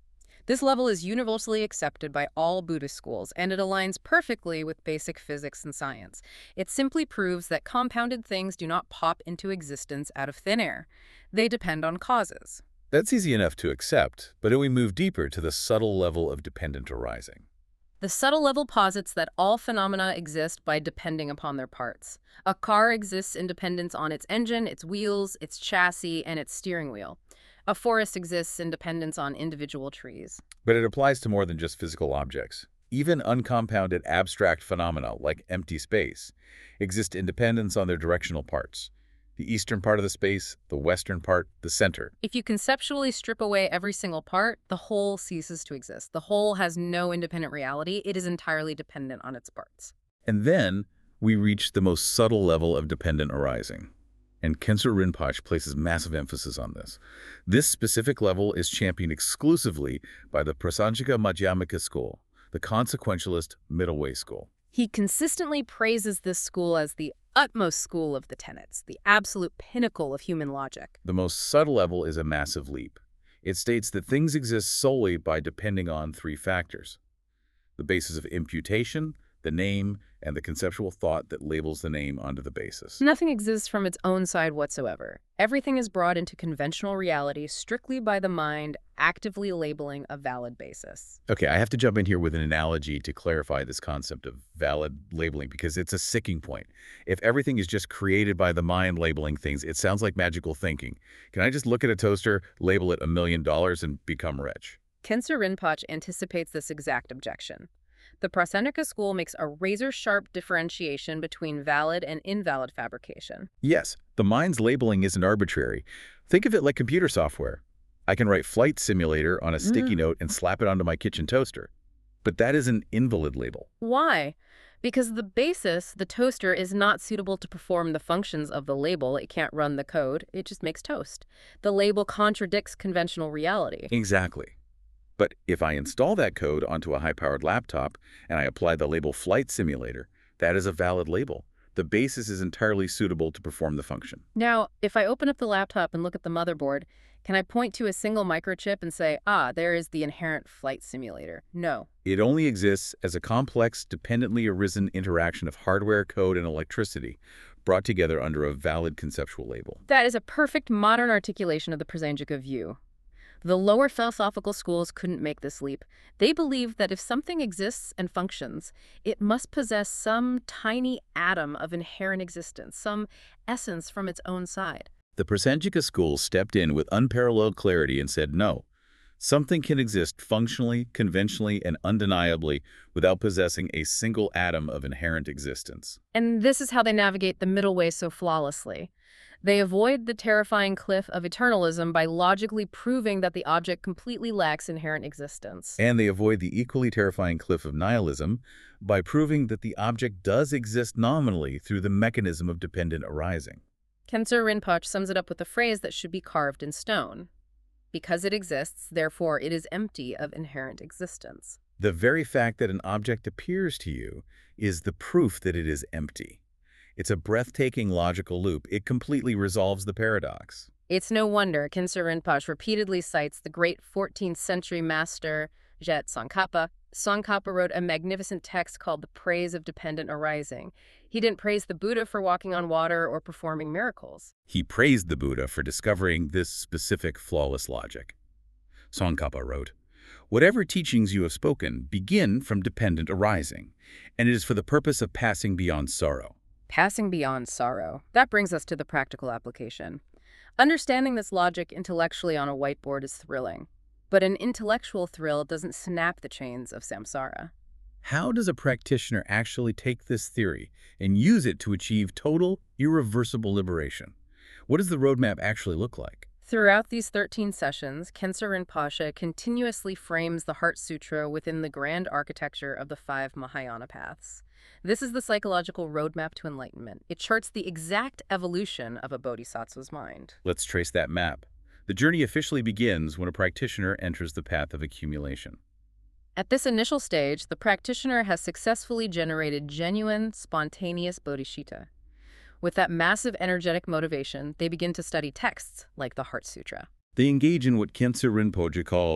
S2: This level is universally accepted by all Buddhist schools, and it aligns perfectly with basic physics and science. It simply proves that compounded things do not pop into existence out of thin air. They depend on causes.
S1: That's easy enough to accept, but then we move deeper to the subtle level of dependent arising.
S2: The subtle level posits that all phenomena exist by depending upon their parts. A car exists in dependence on its engine, its wheels, its chassis, and its steering wheel. A forest exists in dependence on individual trees.
S1: But it applies to more than just physical objects. Even uncompounded abstract phenomena, like empty space, exist in dependence on their directional parts. The eastern part of the space, the western part, the center.
S2: If you conceptually strip away every single part, the whole ceases to exist. The whole has no independent reality. It is entirely dependent on its parts.
S1: And then we reach the most subtle level of dependent arising. And Khensur Rinpoche places massive emphasis on this. This specific level is championed exclusively by the Prasangika Madhyamika school, the consequentialist middle way school.
S2: He consistently praises this school as the utmost school of the tenets, the absolute pinnacle of human logic.
S1: The most subtle level is a massive leap. It states that things exist solely by depending on three factors: the basis of imputation, the name, and the conceptual thought that labels the name onto the basis.
S2: Nothing exists from its own side whatsoever. Everything is brought into conventional reality strictly by the mind actively labeling a valid basis.
S1: Okay, I have to jump in here with an analogy to clarify this concept of valid labeling because it's a sticking point. If everything is just created by the mind labeling things, it sounds like magical thinking. Can I just look at a toaster, label it a million dollars, and become rich?
S2: Khensur Rinpoche anticipates this exact objection. The Prasangika school makes a razor-sharp differentiation between valid and invalid fabrication.
S1: Yes, the mind's labeling isn't arbitrary. Think of it like computer software. I can write flight simulator on a sticky
S2: Mm.
S1: note and slap it onto my kitchen toaster. But that is an invalid label.
S2: Why? Because the basis, the toaster, is not suitable to perform the functions of the label. It can't run the code. It just makes toast. The label contradicts conventional reality.
S1: Exactly. But if I install that code onto a high-powered laptop and I apply the label flight simulator, that is a valid label. The basis is entirely suitable to perform the function.
S2: Now, if I open up the laptop and look at the motherboard, can I point to a single microchip and say, ah, there is the inherent flight simulator? No.
S1: It only exists as a complex, dependently arisen interaction of hardware, code, and electricity, brought together under a valid conceptual label.
S2: That is a perfect modern articulation of the Prasangika view. The lower philosophical schools couldn't make this leap. They believed that if something exists and functions, it must possess some tiny atom of inherent existence, some essence from its own side.
S1: The Prasangika school stepped in with unparalleled clarity and said, no, something can exist functionally, conventionally, and undeniably without possessing a single atom of inherent existence.
S2: And this is how they navigate the middle way so flawlessly. They avoid the terrifying cliff of eternalism by logically proving that the object completely lacks inherent existence.
S1: And they avoid the equally terrifying cliff of nihilism by proving that the object does exist nominally through the mechanism of dependent arising.
S2: Khensur Rinpoche sums it up with a phrase that should be carved in stone. Because it exists, therefore it is empty of inherent existence.
S1: The very fact that an object appears to you is the proof that it is empty. It's a breathtaking logical loop. It completely resolves the paradox.
S2: It's no wonder Khensur Rinpoche repeatedly cites the great fourteenth century master Jet Tsongkhapa. Tsongkhapa wrote a magnificent text called The Praise of Dependent Arising. He didn't praise the Buddha for walking on water or performing miracles.
S1: He praised the Buddha for discovering this specific flawless logic. Tsongkhapa wrote, "Whatever teachings you have spoken begin from dependent arising, and it is for the purpose of passing beyond sorrow."
S2: Passing beyond sorrow. That brings us to the practical application. Understanding this logic intellectually on a whiteboard is thrilling, but an intellectual thrill doesn't snap the chains of samsara.
S1: How does a practitioner actually take this theory and use it to achieve total, irreversible liberation? What does the roadmap actually look like?
S2: Throughout these thirteen sessions, Khensur Rinpoche continuously frames the Heart Sutra within the grand architecture of the five Mahayana paths. This is the psychological roadmap to enlightenment. It charts the exact evolution of a bodhisattva's mind.
S1: Let's trace that map. The journey officially begins when a practitioner enters the path of accumulation.
S2: At this initial stage, the practitioner has successfully generated genuine, spontaneous bodhicitta. With that massive energetic motivation, they begin to study texts like the Heart Sutra.
S1: They engage in what Khensur Rinpoche calls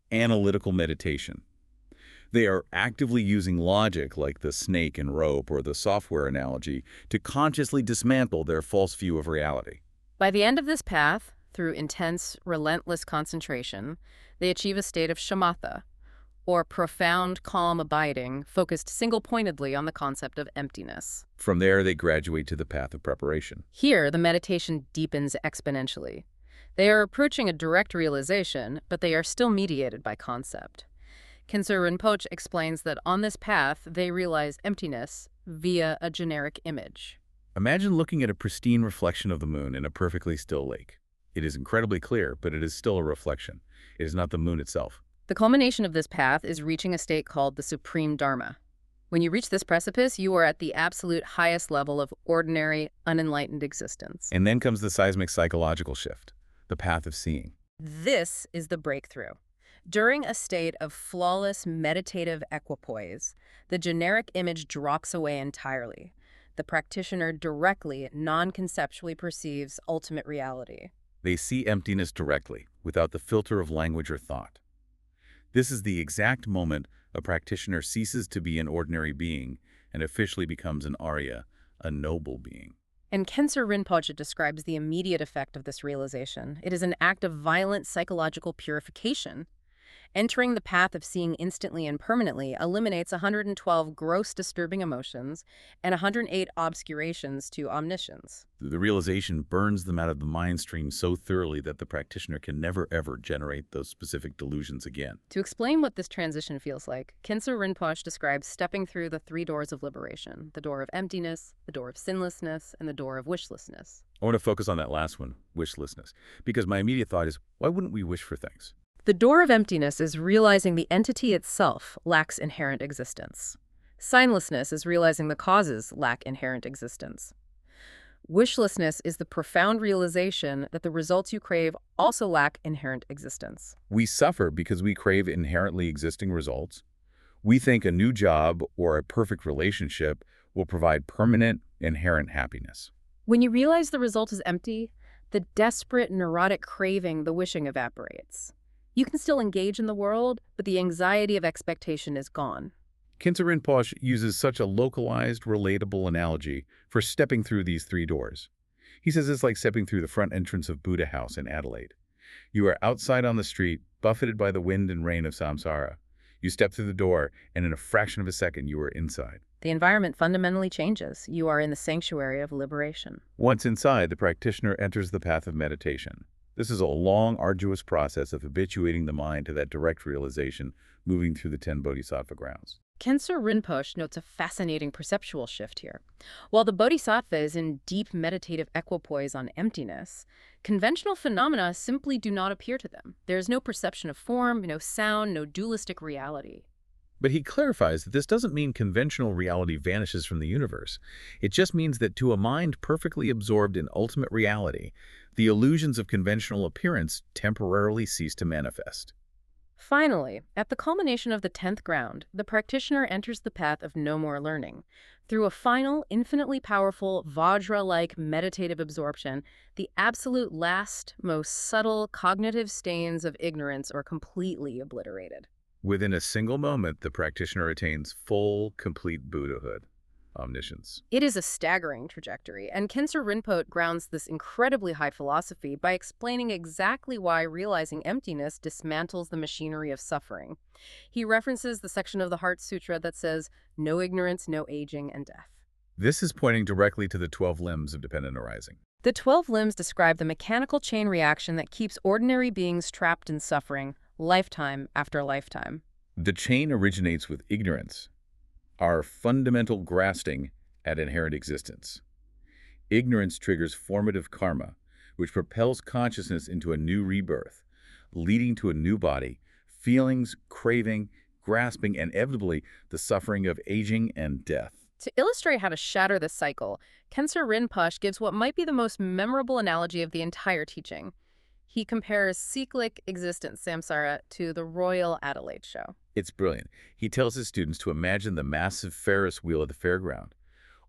S1: analytical meditation. They are actively using logic, like the snake and rope or the software analogy, to consciously dismantle their false view of reality.
S2: By the end of this path, through intense, relentless concentration, they achieve a state of shamatha, or profound, calm abiding, focused single-pointedly on the concept of emptiness.
S1: From there, they graduate to the path of preparation.
S2: Here, the meditation deepens exponentially. They are approaching a direct realization, but they are still mediated by concept. Khyentse Rinpoche explains that on this path, they realize emptiness via a generic image.
S1: Imagine looking at a pristine reflection of the moon in a perfectly still lake. It is incredibly clear, but it is still a reflection. It is not the moon itself.
S2: The culmination of this path is reaching a state called the Supreme Dharma. When you reach this precipice, you are at the absolute highest level of ordinary, unenlightened existence.
S1: And then comes the seismic psychological shift, the path of seeing.
S2: This is the breakthrough. During a state of flawless meditative equipoise, the generic image drops away entirely. The practitioner directly, non-conceptually perceives ultimate reality.
S1: They see emptiness directly, without the filter of language or thought. This is the exact moment a practitioner ceases to be an ordinary being and officially becomes an Arya, a noble being.
S2: And Khyentse Rinpoche describes the immediate effect of this realization. It is an act of violent psychological purification. Entering the path of seeing instantly and permanently eliminates one hundred twelve gross disturbing emotions and one hundred eight obscurations to omniscience.
S1: The realization burns them out of the mind stream so thoroughly that the practitioner can never ever generate those specific delusions again.
S2: To explain what this transition feels like, Khyentse Rinpoche describes stepping through the three doors of liberation: the door of emptiness, the door of sinlessness, and the door of wishlessness.
S1: I want to focus on that last one, wishlessness, because my immediate thought is, why wouldn't we wish for things?
S2: The door of emptiness is realizing the entity itself lacks inherent existence. Signlessness is realizing the causes lack inherent existence. Wishlessness is the profound realization that the results you crave also lack inherent existence.
S1: We suffer because we crave inherently existing results. We think a new job or a perfect relationship will provide permanent, inherent happiness.
S2: When you realize the result is empty, the desperate, neurotic craving, the wishing evaporates. You can still engage in the world, but the anxiety of expectation is gone.
S1: Khyentse Rinpoche uses such a localized, relatable analogy for stepping through these three doors. He says it's like stepping through the front entrance of Buddha House in Adelaide. You are outside on the street, buffeted by the wind and rain of samsara. You step through the door, and in a fraction of a second, you are inside.
S2: The environment fundamentally changes. You are in the sanctuary of liberation.
S1: Once inside, the practitioner enters the path of meditation. This is a long, arduous process of habituating the mind to that direct realization, moving through the ten bodhisattva grounds.
S2: Khyentse Rinpoche notes a fascinating perceptual shift here. While the bodhisattva is in deep meditative equipoise on emptiness, conventional phenomena simply do not appear to them. There is no perception of form, no sound, no dualistic reality.
S1: But he clarifies that this doesn't mean conventional reality vanishes from the universe. It just means that to a mind perfectly absorbed in ultimate reality, the illusions of conventional appearance temporarily cease to manifest.
S2: Finally, at the culmination of the tenth ground, the practitioner enters the path of no more learning. Through a final, infinitely powerful, Vajra-like meditative absorption, the absolute last, most subtle cognitive stains of ignorance are completely obliterated.
S1: Within a single moment, the practitioner attains full, complete Buddhahood, omniscience.
S2: It is a staggering trajectory, and Khyentse Rinpoche grounds this incredibly high philosophy by explaining exactly why realizing emptiness dismantles the machinery of suffering. He references the section of the Heart Sutra that says, "No ignorance, no aging, and death."
S1: This is pointing directly to the twelve limbs of dependent arising.
S2: The twelve limbs describe the mechanical chain reaction that keeps ordinary beings trapped in suffering, lifetime after lifetime.
S1: The chain originates with ignorance, our fundamental grasping at inherent existence. Ignorance triggers formative karma, which propels consciousness into a new rebirth, leading to a new body, feelings, craving, grasping, and inevitably the suffering of aging and death.
S2: To illustrate how to shatter this cycle, Khyentse Rinpoche gives what might be the most memorable analogy of the entire teaching. He compares cyclic existence, samsara, to the Royal Adelaide show.
S1: It's brilliant. He tells his students to imagine the massive Ferris wheel at the fairground.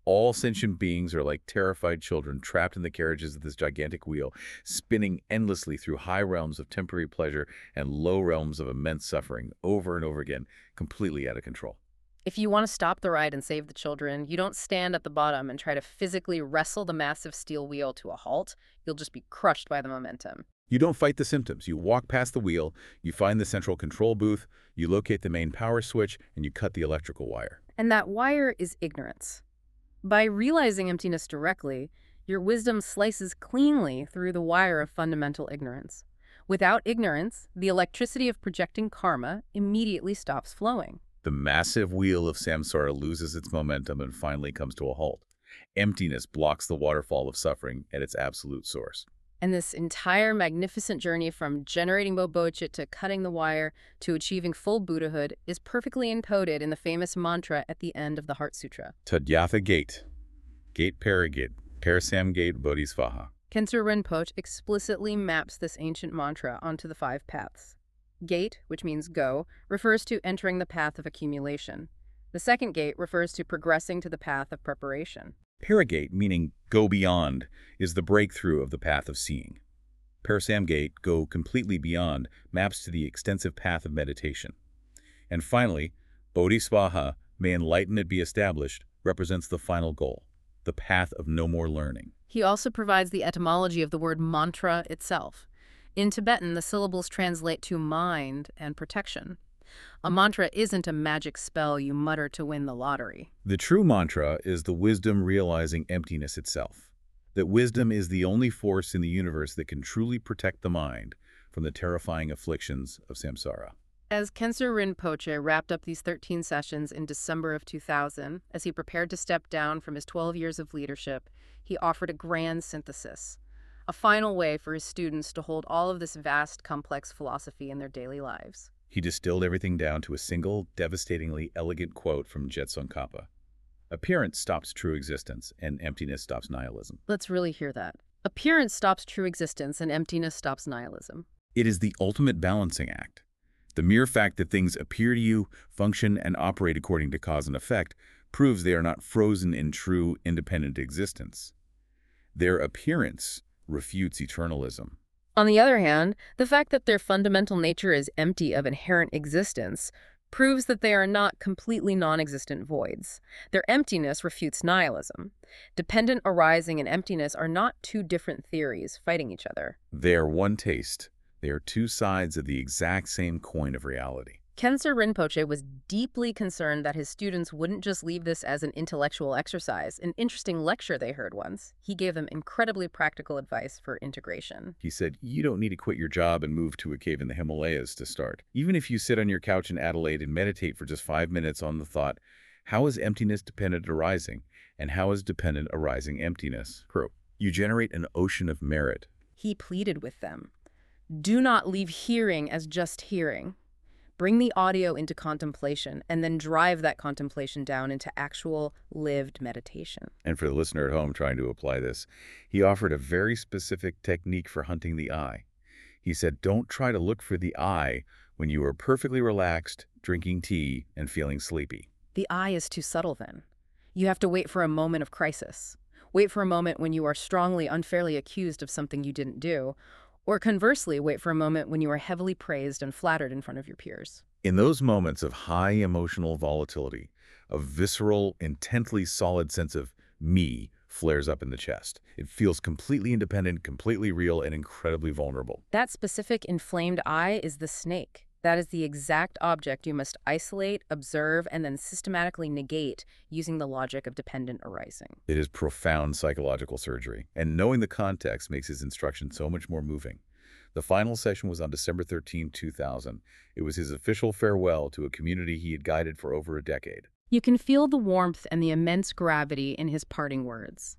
S1: All sentient beings are like terrified children trapped in the carriages of this gigantic wheel, spinning endlessly through high realms of temporary pleasure and low realms of immense suffering, over and over again, completely out of control.
S2: If you want to stop the ride and save the children, you don't stand at the bottom and try to physically wrestle the massive steel wheel to a halt. You'll just be crushed by the momentum.
S1: You don't fight the symptoms. You walk past the wheel, you find the central control booth, you locate the main power switch, and you cut the electrical wire.
S2: And that wire is ignorance. By realizing emptiness directly, your wisdom slices cleanly through the wire of fundamental ignorance. Without ignorance, the electricity of projecting karma immediately stops flowing.
S1: The massive wheel of samsara loses its momentum and finally comes to a halt. Emptiness blocks the waterfall of suffering at its absolute source.
S2: And this entire magnificent journey from generating Bodhicitta to cutting the wire to achieving full Buddhahood is perfectly encoded in the famous mantra at the end of the Heart Sutra.
S1: Tadyatha Gate. Gate Paragate. Parasam Gate Bodhisvaha.
S2: Khensur Rinpoche explicitly maps this ancient mantra onto the five paths. Gate, which means go, refers to entering the path of accumulation. The second gate refers to progressing to the path of preparation.
S1: Paragate, meaning go beyond, is the breakthrough of the path of seeing. Parasamgate, go completely beyond, maps to the extensive path of meditation. And finally, Bodhisvaha, may enlightenment be established, represents the final goal, the path of no more learning.
S2: He also provides the etymology of the word mantra itself. In Tibetan, the syllables translate to mind and protection. A mantra isn't a magic spell you mutter to win the lottery.
S1: The true mantra is the wisdom realizing emptiness itself. That wisdom is the only force in the universe that can truly protect the mind from the terrifying afflictions of samsara.
S2: As Khensur Rinpoche wrapped up these thirteen sessions in December of two thousand, as he prepared to step down from his twelve years of leadership, he offered a grand synthesis. A final way for his students to hold all of this vast, complex philosophy in their daily lives.
S1: He distilled everything down to a single, devastatingly elegant quote from Je Tsongkhapa. Appearance stops true existence, and emptiness stops nihilism.
S2: Let's really hear that. Appearance stops true existence, and emptiness stops nihilism.
S1: It is the ultimate balancing act. The mere fact that things appear to you, function, and operate according to cause and effect proves they are not frozen in true, independent existence. Their appearance refutes eternalism.
S2: On the other hand, the fact that their fundamental nature is empty of inherent existence proves that they are not completely non-existent voids. Their emptiness refutes nihilism. Dependent arising and emptiness are not two different theories fighting each other.
S1: They are one taste. They are two sides of the exact same coin of reality.
S2: Khensur Rinpoche was deeply concerned that his students wouldn't just leave this as an intellectual exercise, an interesting lecture they heard once. He gave them incredibly practical advice for integration.
S1: He said, you don't need to quit your job and move to a cave in the Himalayas to start. Even if you sit on your couch in Adelaide and meditate for just five minutes on the thought, how is emptiness dependent arising, and how is dependent arising emptiness? Pro. You generate an ocean of merit.
S2: He pleaded with them. Do not leave hearing as just hearing. Bring the audio into contemplation, and then drive that contemplation down into actual lived meditation.
S1: And for the listener at home trying to apply this, he offered a very specific technique for hunting the eye. He said, don't try to look for the eye when you are perfectly relaxed, drinking tea, and feeling sleepy.
S2: The eye is too subtle then. You have to wait for a moment of crisis. Wait for a moment when you are strongly, unfairly accused of something you didn't do. Or conversely, wait for a moment when you are heavily praised and flattered in front of your peers.
S1: In those moments of high emotional volatility, a visceral, intently solid sense of me flares up in the chest. It feels completely independent, completely real, and incredibly vulnerable.
S2: That specific inflamed eye is the snake. That is the exact object you must isolate, observe, and then systematically negate using the logic of dependent arising.
S1: It is profound psychological surgery, and knowing the context makes his instruction so much more moving. The final session was on December thirteenth, two thousand. It was his official farewell to a community he had guided for over a decade.
S2: You can feel the warmth and the immense gravity in his parting words.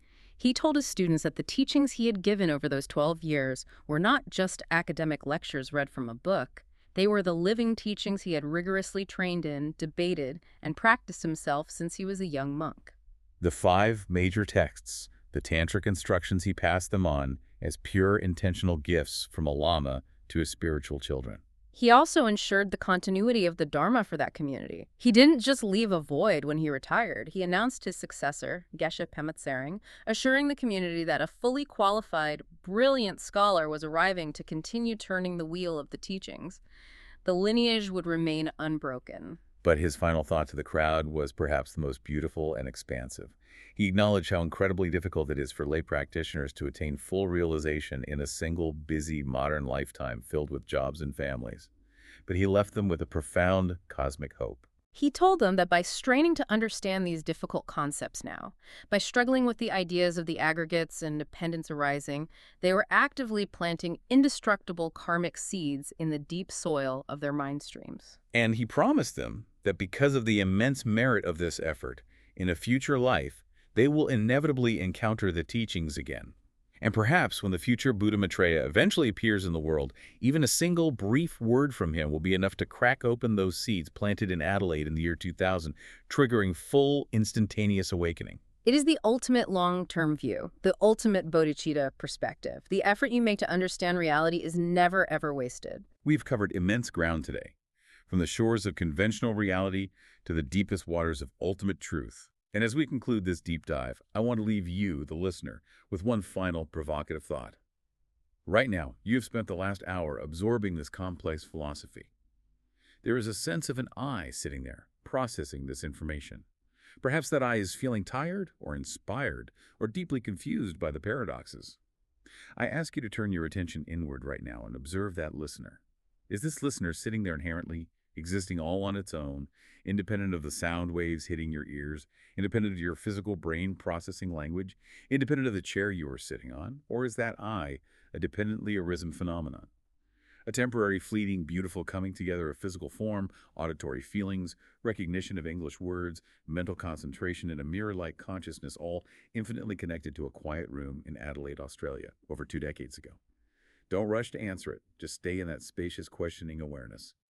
S2: He told his students that the teachings he had given over those twelve years were not just academic lectures read from a book. They were the living teachings he had rigorously trained in, debated, and practiced himself since he was a young monk.
S1: The five major texts, the tantric instructions he passed them on as pure intentional gifts from a lama to his spiritual children.
S2: He also ensured the continuity of the Dharma for that community. He didn't just leave a void when he retired. He announced his successor, Geshe Pema Tsering, assuring the community that a fully qualified, brilliant scholar was arriving to continue turning the wheel of the teachings. The lineage would remain unbroken.
S1: But his final thought to the crowd was perhaps the most beautiful and expansive. He acknowledged how incredibly difficult it is for lay practitioners to attain full realization in a single, busy, modern lifetime filled with jobs and families. But he left them with a profound cosmic hope.
S2: He told them that by straining to understand these difficult concepts now, by struggling with the ideas of the aggregates and dependence arising, they were actively planting indestructible karmic seeds in the deep soil of their mind streams.
S1: And he promised them that because of the immense merit of this effort, in a future life, they will inevitably encounter the teachings again. And perhaps when the future Buddha Maitreya eventually appears in the world, even a single brief word from him will be enough to crack open those seeds planted in Adelaide in the year two thousand, triggering full, instantaneous awakening.
S2: It is the ultimate long-term view, the ultimate bodhicitta perspective. The effort you make to understand reality is never, ever wasted.
S1: We've covered immense ground today, from the shores of conventional reality to the deepest waters of ultimate truth. And as we conclude this deep dive, I want to leave you, the listener, with one final provocative thought. Right now, you have spent the last hour absorbing this complex philosophy. There is a sense of an I sitting there, processing this information. Perhaps that I is feeling tired, or inspired, or deeply confused by the paradoxes. I ask you to turn your attention inward right now and observe that listener. Is this listener sitting there inherently, existing all on its own, independent of the sound waves hitting your ears, independent of your physical brain processing language, independent of the chair you are sitting on? Or is that I a dependently arisen phenomenon? A temporary, fleeting, beautiful coming together of physical form, auditory feelings, recognition of English words, mental concentration, and a mirror-like consciousness, all infinitely connected to a quiet room in Adelaide, Australia, over two decades ago. Don't rush to answer it. Just stay in that spacious, questioning awareness.